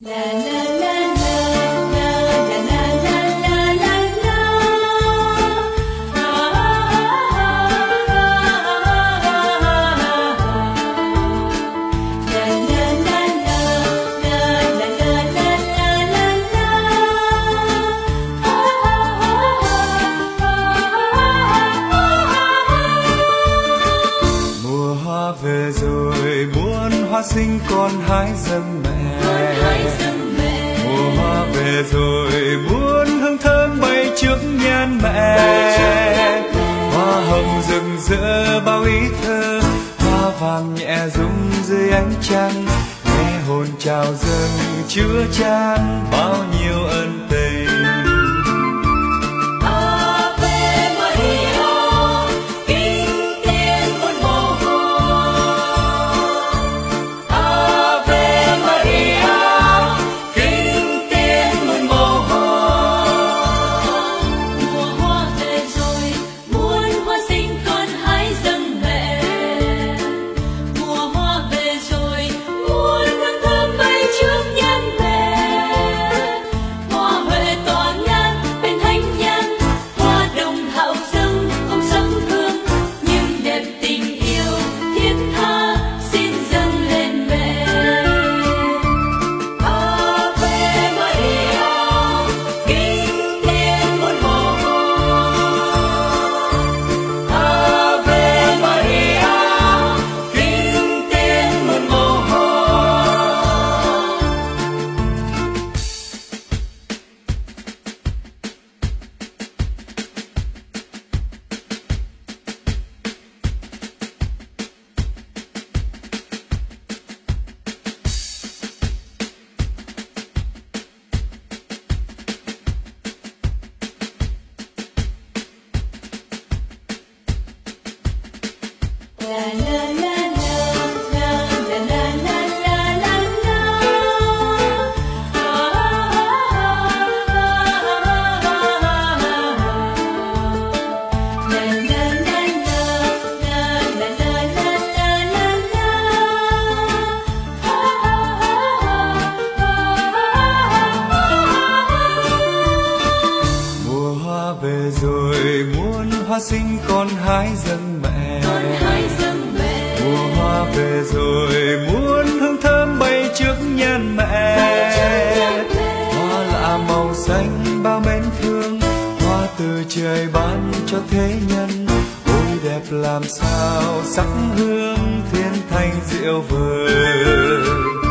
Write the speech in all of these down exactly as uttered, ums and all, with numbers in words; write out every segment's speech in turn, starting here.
Sinh con hái dâng mẹ, mùa hoa về rồi muốn hương thơm bay trước nhan mẹ. Hoa hồng rực rỡ bao ý thơ, hoa vàng nhẹ rung dưới ánh trăng, nghe hồn chào dâng chứa chan bao nhiêu ân tình. Sinh con hái dâng mẹ, mùa hoa về rồi muốn hương thơm bay trước nhan mẹ. Hoa lạ màu xanh bao mến thương, hoa từ trời ban cho thế nhân, ôi đẹp làm sao sắc hương thiên thanh diệu vời.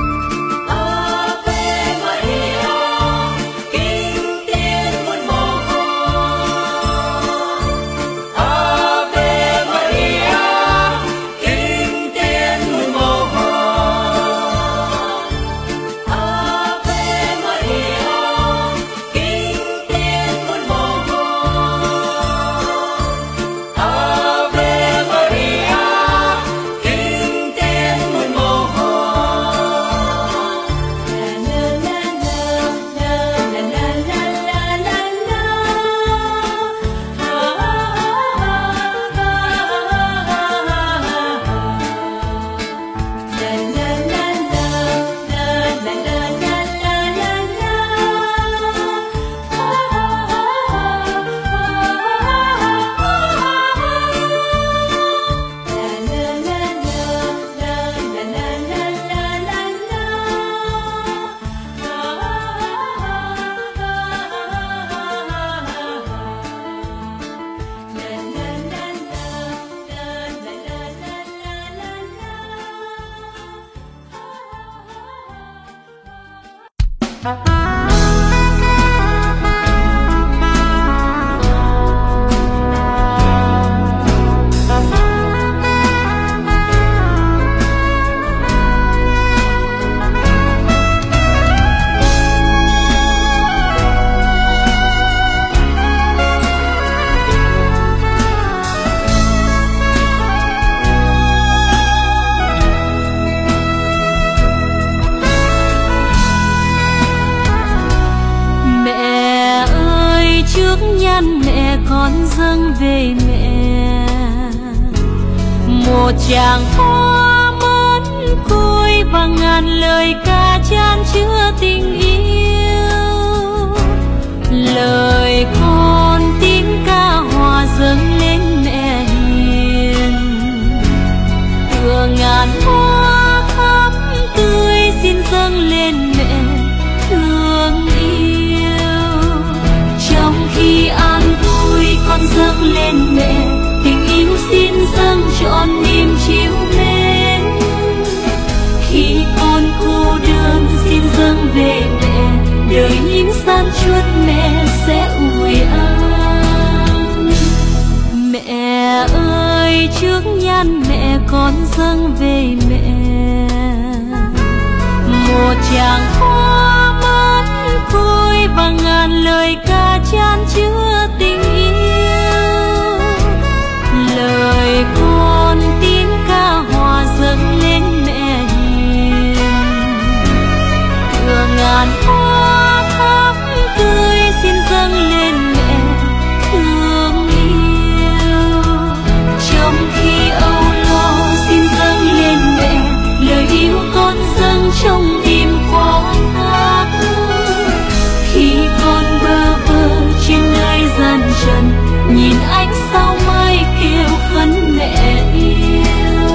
về mẹ, một chàng hoa mến côi và ngàn lời ca chan chứa tình chuốt mẹ sẽ ủi an. Mẹ ơi trước nhan mẹ con dâng về mẹ một tràng hoa mắt côi và ngàn lời ca chan chứa tình yêu. Lời con tín ca hòa dâng lên mẹ hiền, thừa ngàn hoa thắm tươi xin dâng lên mẹ thương yêu. Trong khi âu lo xin dâng lên mẹ lời yêu con dâng trong tim khoáng thác. Khi con bơ vơ trên nơi gian trần nhìn ánh sao mai kêu khấn mẹ yêu.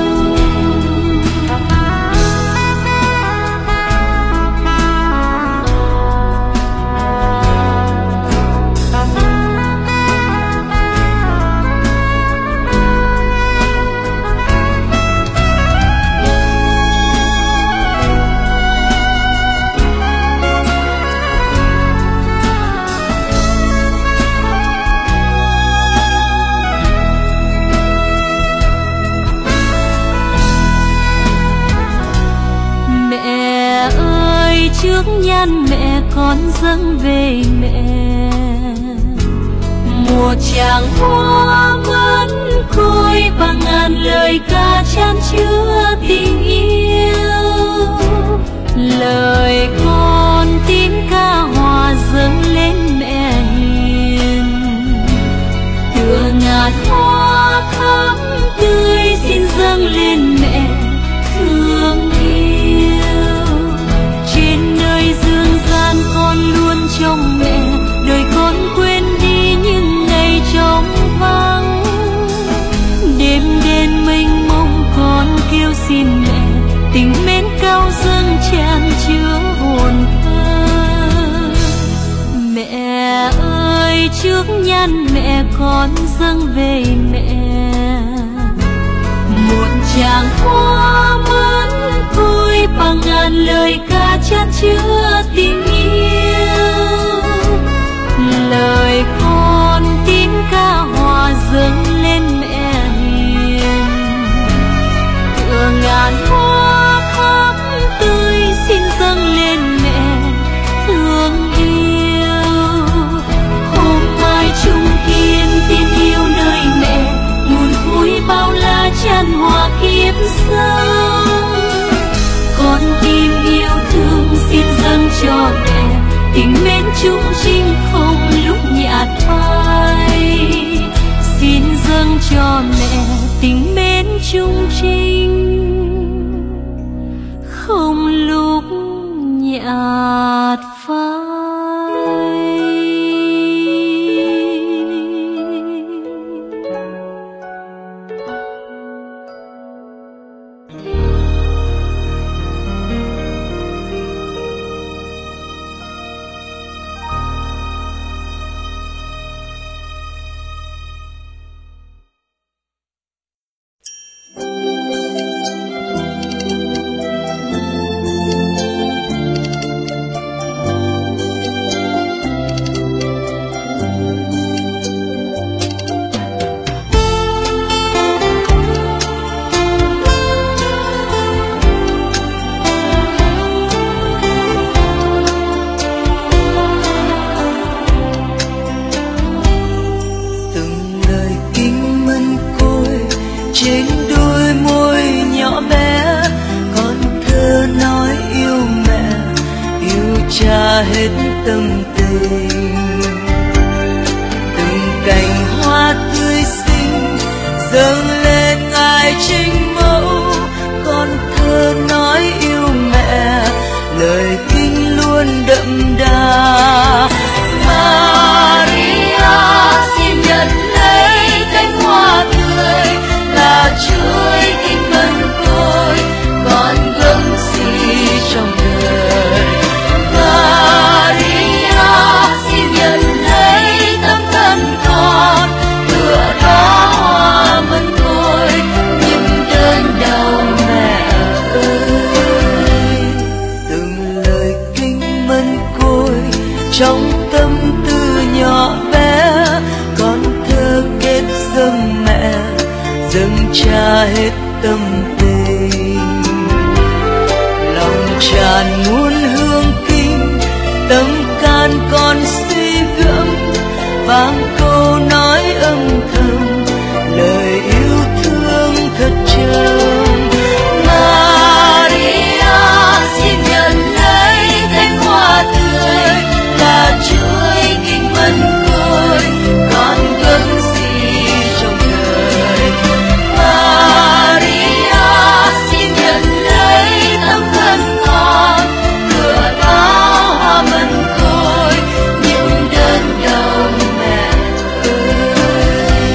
Trước nhan mẹ con dâng về mẹ một tràng hoa mẫn côi và ngàn lời ca chan chứa tình yêu. Lời con tín ca hòa dâng lên mẹ hiền, tựa ngàn hoa thắm tươi xin dâng lên mẹ thương yêu. Trên nơi dương gian con luôn trông mẹ, đời con quên đi những ngày trống vắng. Đêm đen mênh mông con kêu xin mẹ, tình mến cao dâng tràn chứa hồn thơ. Mẹ ơi trước nhan mẹ con dâng về mẹ một tràng hoa mẫn côi bằng ngàn lời ca chan chứa tình yêu. Lời con tín ca hòa dâng lên mẹ hiền, tựa ngàn hoa thắm tươi xin dâng lên mẹ thương yêu. Hôm mai chung kiên tin yêu nơi mẹ, nguồn vui bao la chan hòa kiếp sống. Con tim yêu thương xin dâng cho mẹ, tình mến chung trinh không lúc nhạt phai. Xin dâng cho mẹ tình mến chung trinh không lúc nhạt phai. Hết tâm tình, từng cành hoa tươi xinh dâng lên ngài trinh mẫu. Con thơ nói yêu mẹ, lời kinh luôn đậm đà. Maria xin nhận lấy cánh hoa tươi là chuỗi kinh mân côi, con gấm gì trong đời. Maria xin nhận lấy tấm thân con, tựa đóa hoa mân côi nhưng đơn đau mẹ ơi. Từng lời kinh mân côi trong trả hết tâm tình. Lòng tràn muôn hương kinh, tâm can con suy gẫm, vang câu nói âm thầm, lời yêu thương thật trầm. Maria xin nhận lấy cánh hoa tươi, là chuỗi kinh mân côi, con gấm gì trong đời. Maria xin nhận lấy tấm thân con, cửa đó hoa mân côi, những đơn đầu mẹ ơi.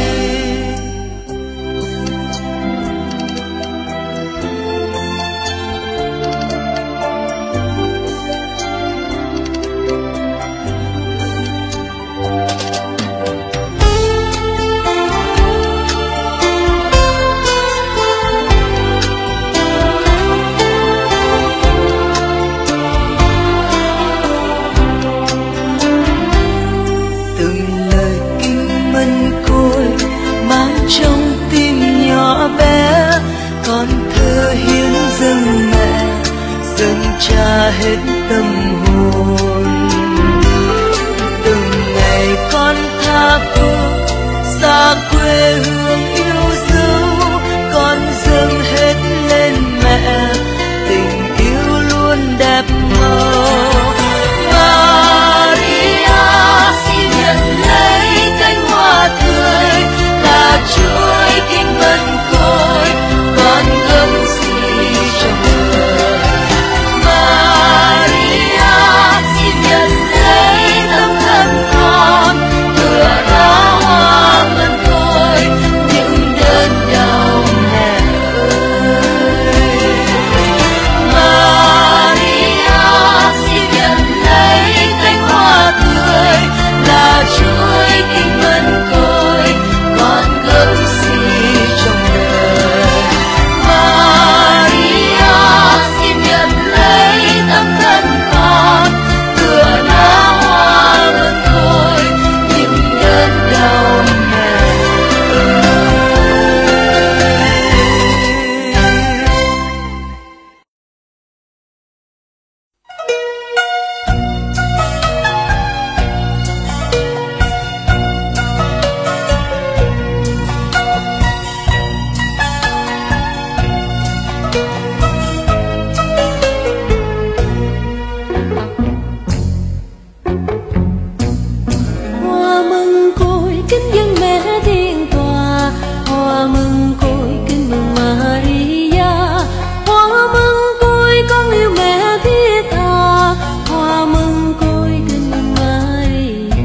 Từng lời kinh mân côi mang trong tim nhỏ bé, con thơ hiến dâng mẹ, dâng trả hết tâm hồn. Từng ngày con tha phương xa quê hương yêu dấu, con dâng hết lên mẹ, tình yêu luôn đẹp màu. Maria xin nhận lấy cánh hoa tươi, là chuỗi kinh mân côi, con gấm gì trong đời. Maria xin nhận lấy tấm thân con, cửa đó hoa mân côi, những đơn đầu mẹ ơi. Maria xin nhận lấy cánh hoa tươi, là chuỗi kinh mân côi, con gấm gì trong đời. Maria xin nhận lấy tấm thân con, cửa đó hoa mân côi, những đơn đầu mẹ ơi. Hoa mừng côi kính dân mẹ thiên tòa, hoa mừng côi kính mừng Maria, hoa mừng côi con yêu mẹ thiết tha, hoa mừng côi kính mừng Maria.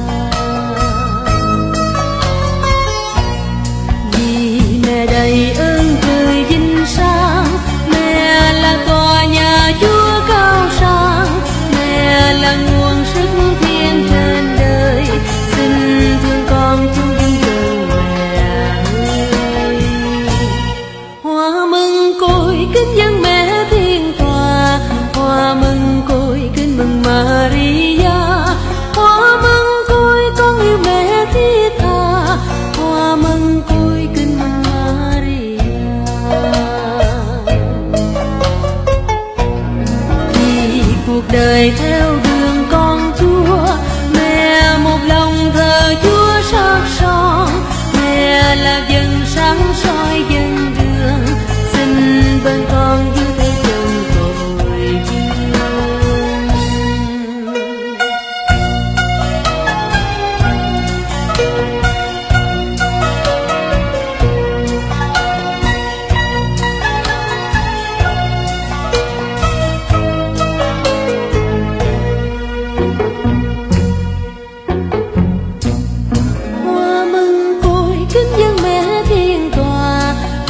Vì mẹ đầy ơn trời vinh sang, mẹ là tòa nhà Chúa cao sang, mẹ là nguồn sức thiên trên đời, xin thương con chung dân trần mẹ ơi. Hoa mừng côi kính dân mẹ thiên tòa, hoa mừng côi kính mừng Maria, hoa mừng côi con yêu mẹ thiết tha, hoa mừng côi kính mừng Maria. Vì cuộc đời theo đường con Chúa, mẹ một lòng thờ Chúa sắc son, mẹ là dân sáng soi dân đường, xin bên con dưới tay chân tội vương. Hoa mừng côi kính dân mẹ thiên tòa,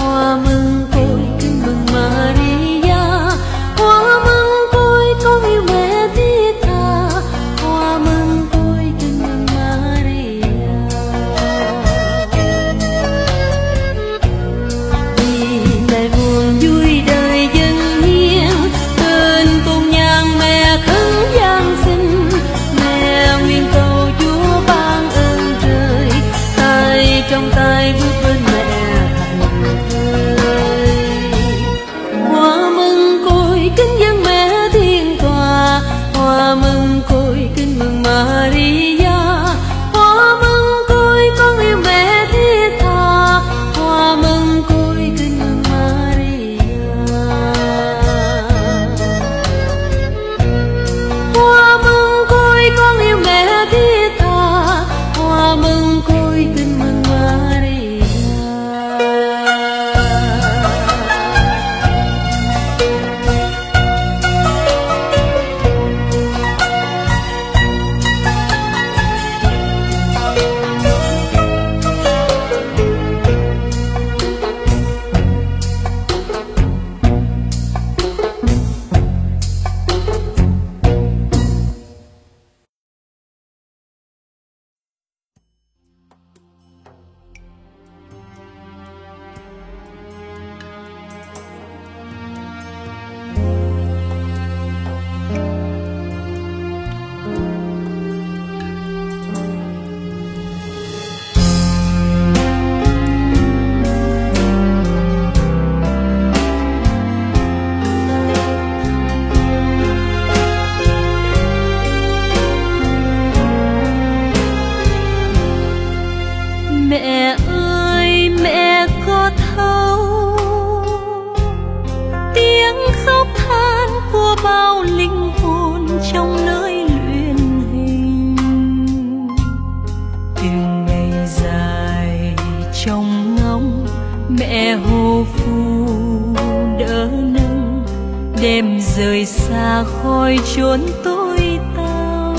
rời xa khỏi chốn tối tăm.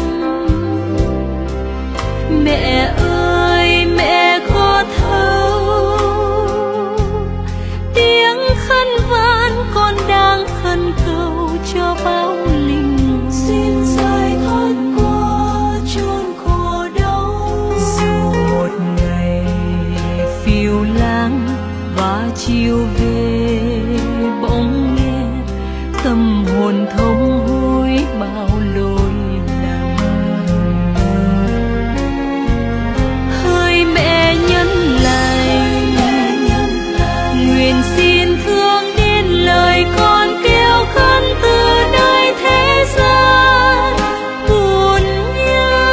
Mẹ ơi mẹ có thấu tiếng khấn van con đang khẩn cầu cho bao linh hồn, xin giải thoát qua chốn khổ đau. Dù một ngày phiêu lãng và chiều về bỗng nghe tâm hồn thống hối bao lỗi lầm. Hỡi mẹ nhân lành, nguyện xin thương đến lời con kêu khấn từ nơi thế gian buồn nhớ.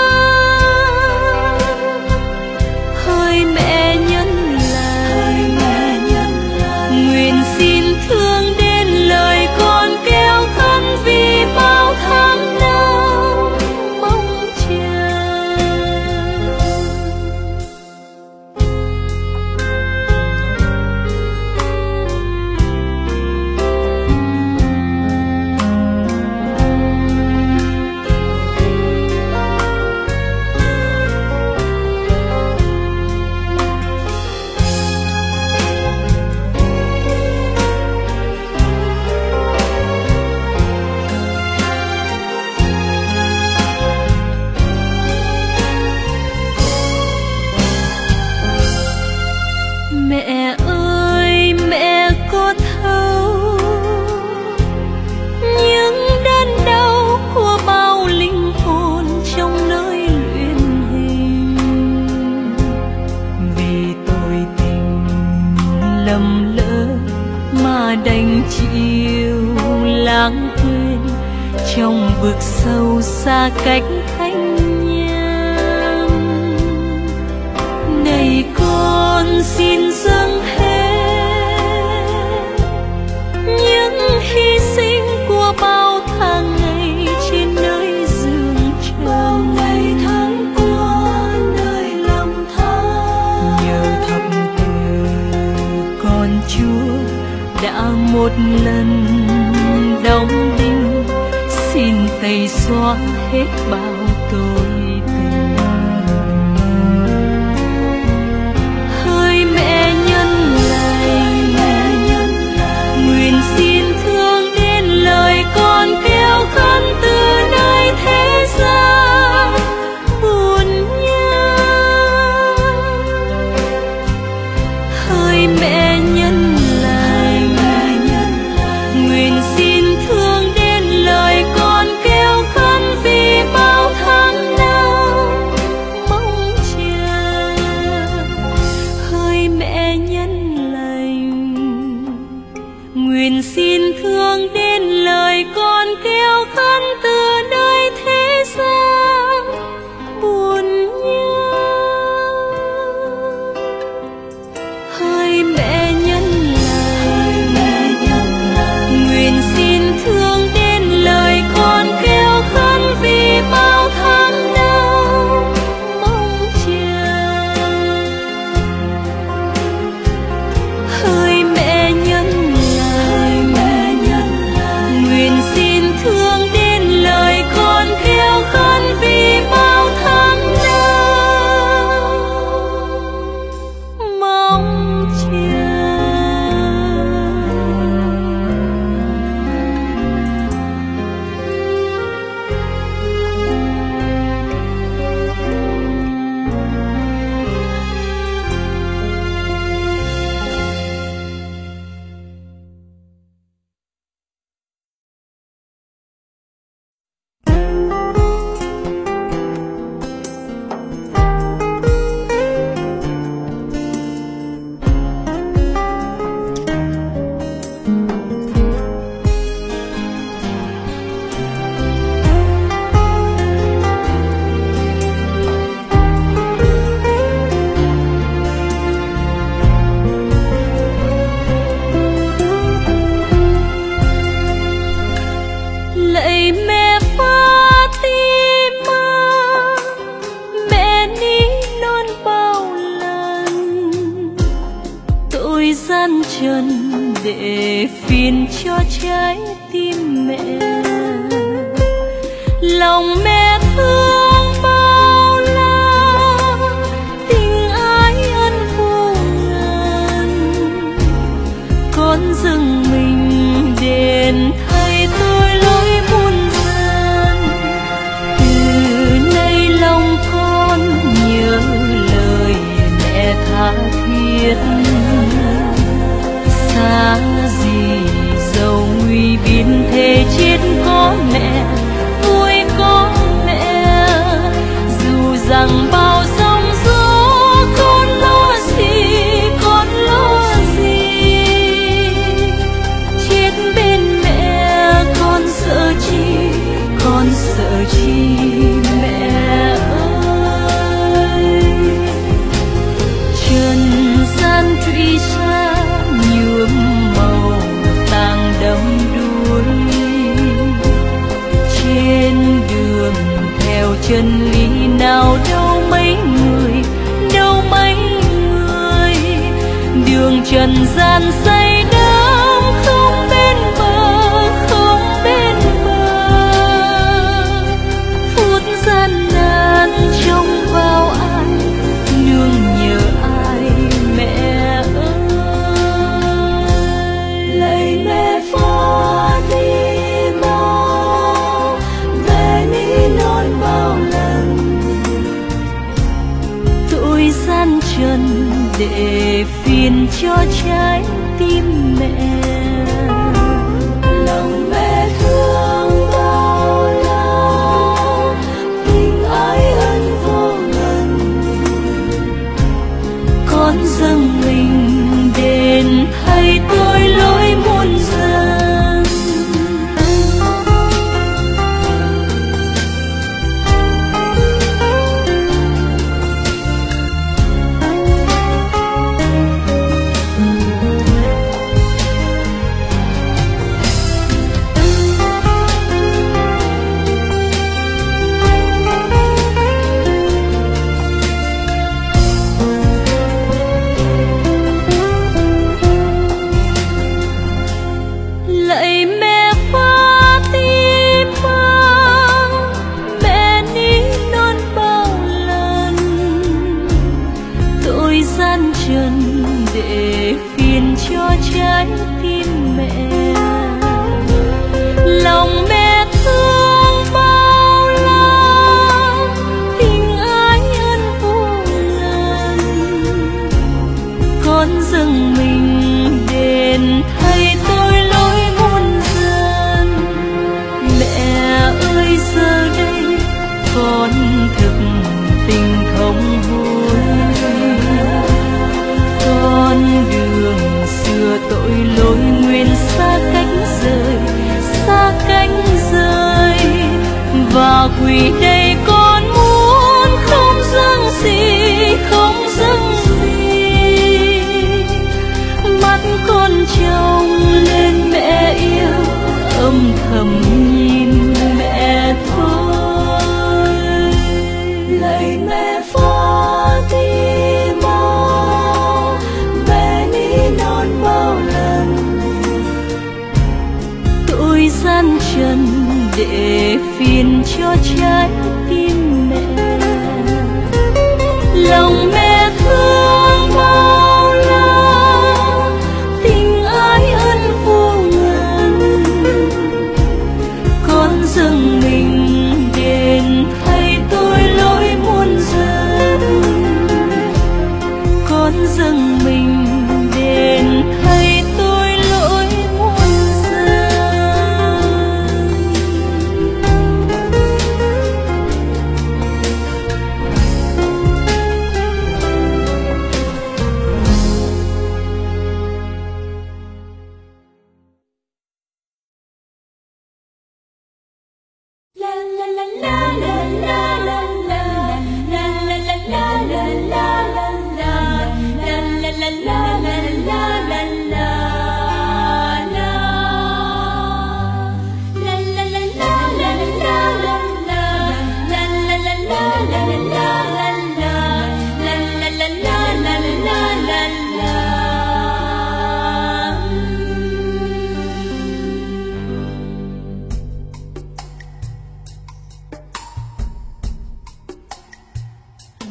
Hỡi mẹ nhân lành, nguyện xin thương đến lời con kêu khấn vì bao tháng năm mong chờ. Mẹ ơi mẹ có thấu những đớn đau của bao linh hồn trong nơi luyện hình, vì tội tình lầm lỡ mà đành chịu lãng quên trong vực sâu xa cách thanh nhang. Này con xin dâng hết những hy sinh của bao tháng ngày trên nơi giường trần, bao ngày tháng qua nơi lầm than. Nhờ thập từ con Chúa đã một lần đóng đinh, xin tẩy xóa hết bao tội tình. Hỡi mẹ nhân lành, nguyện xin thương đến lời con kêu khấn từ nơi thế gian buồn nhớ. Hỡi mẹ nhân lành, nguyện xin thương đến lời con kêu khấn vì bao tháng năm mong chờ. Hỡi mẹ nhân lành, nguyện xin thương đến lời con kêu khấn từ nơi thế gian buồn nhớ. Hỡi mẹ nhân lành, nguyện xin thương đến lời con kêu khấn vì bao tháng năm mong chờ. Hỡi mẹ nhân lành, nguyện xin thương đến lời con kêu khấn vì bao tháng năm mong chờ. Lạy mẹ Fatima, mẹ ní non bao lần tội gian trần để phiền cho trái tim mẹ. Lòng mẹ thương bao la, tình ái ân vô ngàn. Con dâng mình đền thay tôi lối muôn gian. Từ nay lòng con nhớ lời mẹ tha thiết. Xa gì dầu nguy biến thế chết có mẹ, vui có mẹ. Dù rằng bao sóng gió con lo gì, con lo gì. Chết bên mẹ con sợ chi, con sợ chi mẹ ơi. Trần gian trụy xa nhuộm màu tàng đắm đuối. Trên đường theo chân lý nào đâu mấy người, đâu mấy người. Đường trần gian say đắm không bên bờ, không bên bờ. Phút gian nan trông vào ai, nương nhờ ai mẹ ơi. Lạy mẹ Fatima, về ní non bao lần. Tội gian trần để phiền cho trái tim mẹ. Lòng mẹ thương bao la, tình ái ân vô ngần. Con dâng mình đền thay tôi lối muôn gian. Lạy mẹ Fatima, mẹ ní non bao lần. Tội gian trần để phiền cho trái tim mẹ. Lòng mẹ thương bao la, tình ái ân vô ngàn. Con dâng mình đền thay tôi lối muôn gian. Mẹ ơi giờ đây con thực tình không hối. Con đường xưa tội lỗi nguyện xa cánh rời, xa cánh rời. Và quỳ đây con muốn không dâng gì, không dâng gì. Mắt con trông lên mẹ yêu, âm thầm nhìn mẹ thôi. Lạy mẹ Fatima, về ní non bao lần. Tội gian trần để phiền cho trái tim mẹ. Lòng mẹ thương bao la, tình ái ân vô ngần. Con dâng mình đền thay tôi lối muôn gian. Con dâng mình đền thay tôi lối muôn gian.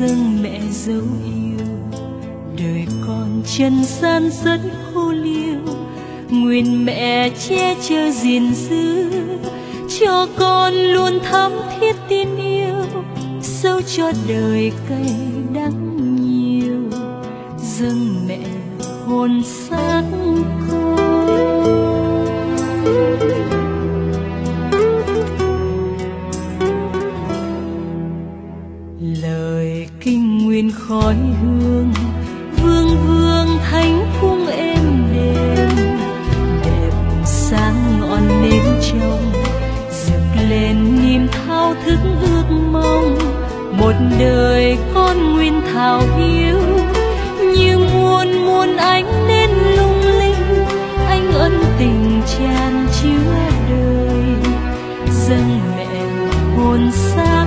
dâng mẹ dấu yêu. Đời con trần gian rất khô liêu, nguyện mẹ che chở gìn giữ cho con luôn thắm thiết tin yêu, dẫu cho đời cay đắng nhiều, dâng mẹ hồn xác con. Lời kinh nguyện khói hương vương vương thánh cung êm đềm, đẹp sáng ngọn nến trong rực lên niềm thao thức ước mong. Một đời con nguyên thảo hiếu, như muôn muôn ánh nến lung linh, anh ân tình tràn chứa đời, dâng mẹ hồn xác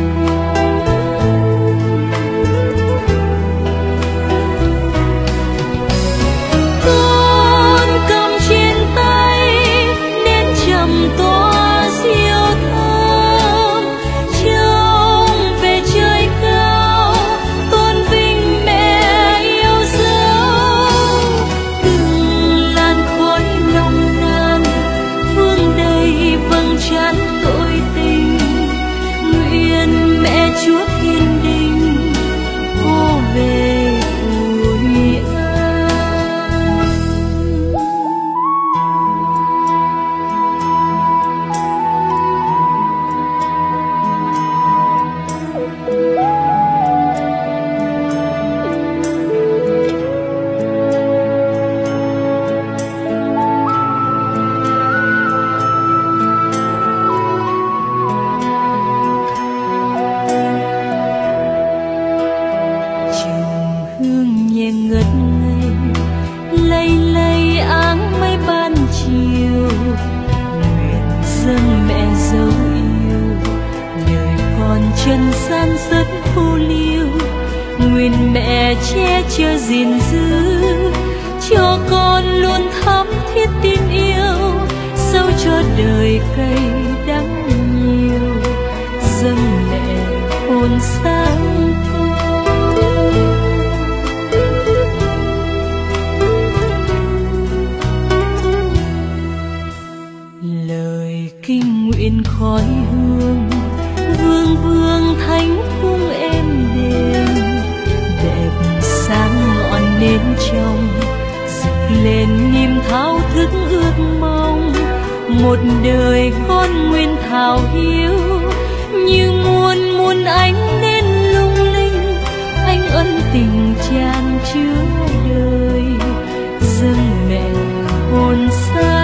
trần gian rất phù liêu, nguyện mẹ che chở gìn giữ cho con luôn thắm thiết tin yêu, dẫu cho đời cay đắng nhiều, dâng mẹ hồn xác lời kinh nguyện khói hương vương vương thánh cung êm đềm, đẹp sáng ngọn nến trong rực lên niềm thao thức ước mong. Một đời con nguyên thảo hiếu, như muôn muôn ánh nến lung linh, anh ân tình tràn chứa đời, dâng mẹ hồn xác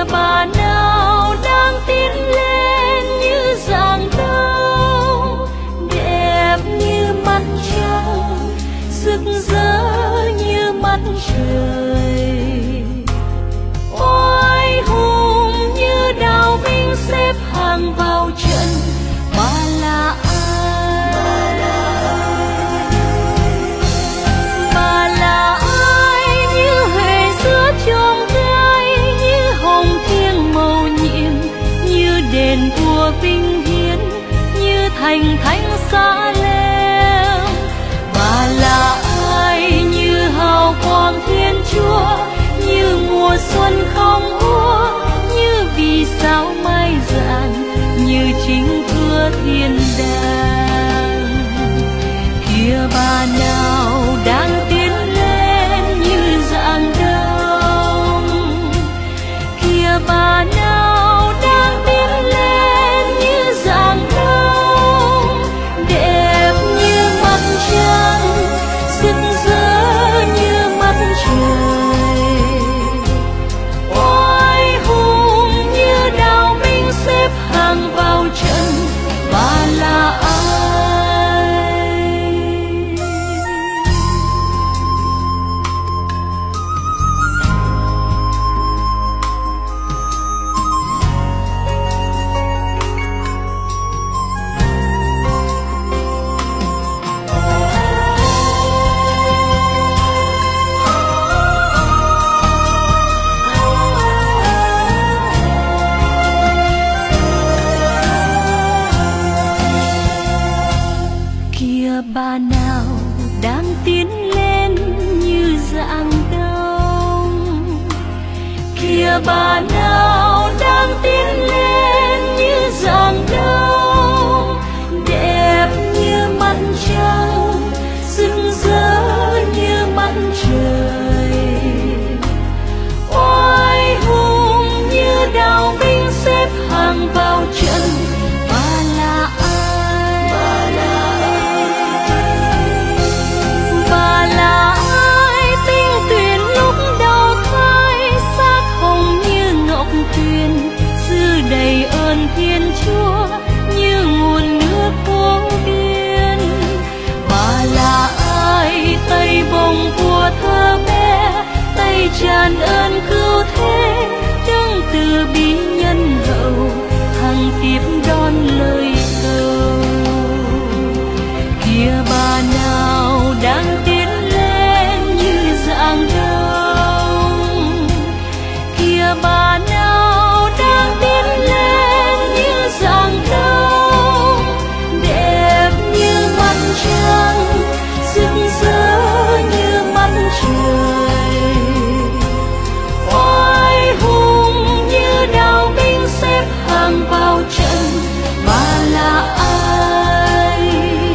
bà nào đang tiến lên như dạng đâu, đẹp như mặt trăng, rực rỡ như mặt trời. Oai hùng như đào binh xếp hàng vào trận, bà là ai? Bà là ai? Như huệ giữa chom gai, như hồng thiêng màu nhiệm, như đền vua vinh hiến, như thành thánh xa lem. Bà là ai? Như hào quang Thiên Chúa, như mùa xuân không úa, như vì sao mai rạng, như chính cửa thiên đàng. Kìa bà nào đang tiến lên như dạng đông, kìa bà nào đang tiến lên như dạng đông, đẹp như mặt trăng, rực rỡ như mặt trời. Oai hùng như đào binh xếp hàng vào trận, bà là ai? Kìa bà nào đang tiến lên như dạng đông, kìa bà nào đang tiến lên như dạng đông, đẹp như mặt trăng, rực rỡ như mặt trời. Oai hùng như đào binh xếp hàng vào trận, bà là ai? Bà là Bà là ai? Tinh tuyền lúc đầu khai, sắc hồng như ngọc tuyền, dư đầy ơn Thiên Chúa như nguồn nước vô biên. Bà là ai? Tay bồng vua thơ bé, tay tràn ơn cứu thế, đứng từ bi nhân hậu, hằng tiếp đón lời cầu. Kìa bà nào đang tiến lên như dạng đông, kìa bà nào đang tiến lên như dạng đông, đẹp như mặt trăng, rực rỡ như mặt trời. Oai hùng như đào binh xếp hàng vào trận, bà là ai?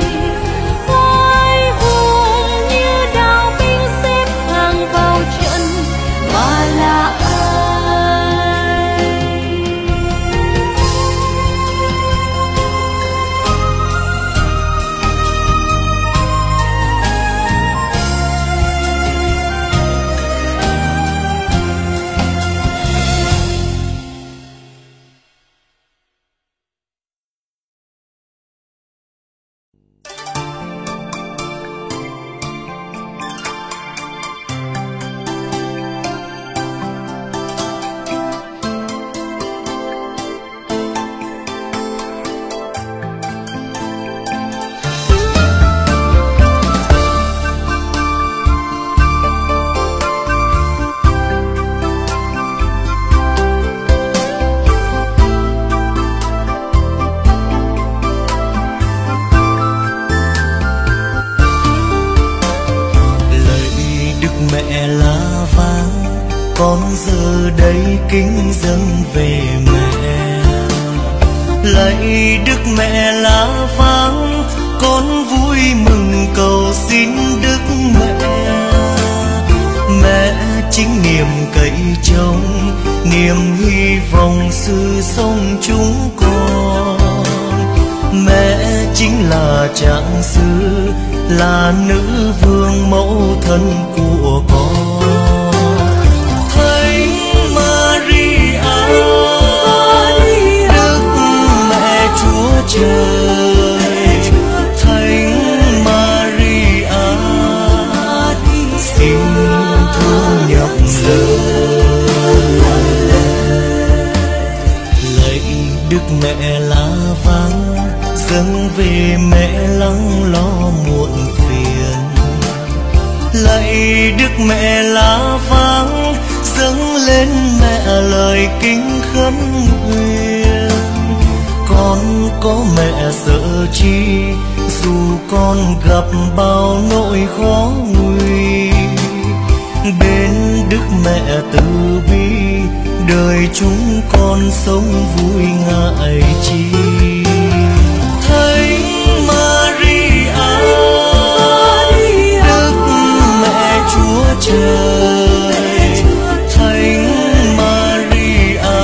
Oai hùng như đào binh xếp hàng vào trận, bà là ai? Con giờ đây kính dâng về mẹ, lạy Đức Mẹ lá vàng, con vui mừng cầu xin Đức Mẹ. Mẹ chính niềm cậy trông, niềm hy vọng sự sống chúng con. Mẹ chính là trạng sư, là nữ vương mẫu thân của con. Thánh Maria Đức mẹ lá vàng dâng về mẹ lắng lo muộn phiền. Lạy Đức mẹ lá vàng dâng lên mẹ lời kính khấn nguyện. Con có mẹ sợ chi dù con gặp bao nỗi khó nguy. Bên Đức mẹ từ bi đời chúng con sống vui ngại chi. Thánh Maria, Đức mẹ Chúa Trời, Thánh Maria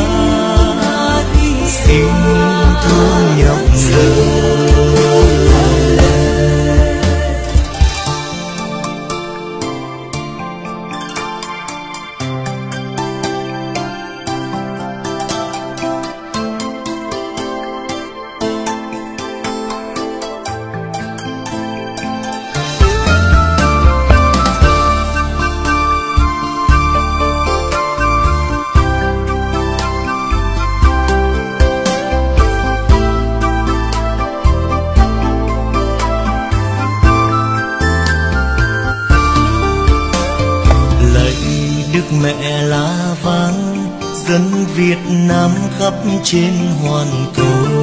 xin thương nhậm lời. Đức mẹ lá vàng dân Việt Nam khắp trên hoàn cầu.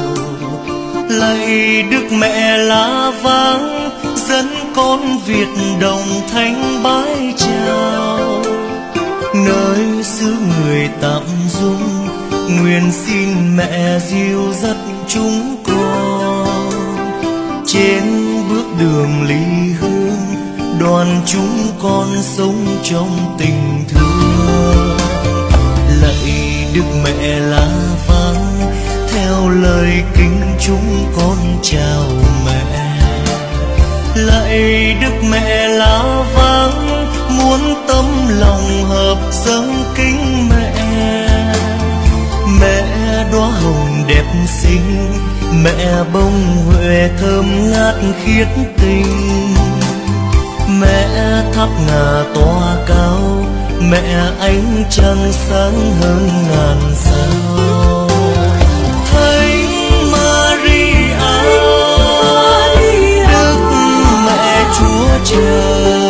Lạy Đức mẹ lá vàng dẫn con Việt đồng thanh bái chào. Nơi xứ người tạm dung nguyện xin mẹ dìu dắt chúng con. Trên bước đường ly hương đoàn chúng con sống trong tình thương. Lạy Đức mẹ lá vàng theo lời kính chúng con chào mẹ. Lạy Đức mẹ lá vàng muốn tấm lòng hợp dâng kính mẹ. Mẹ đóa hồng đẹp xinh, mẹ bông huệ thơm ngát khiết tình. Mẹ tháp ngà tỏa cao, mẹ ánh trăng sáng hơn ngàn sao. Thánh Maria, Đức mẹ Chúa Trời,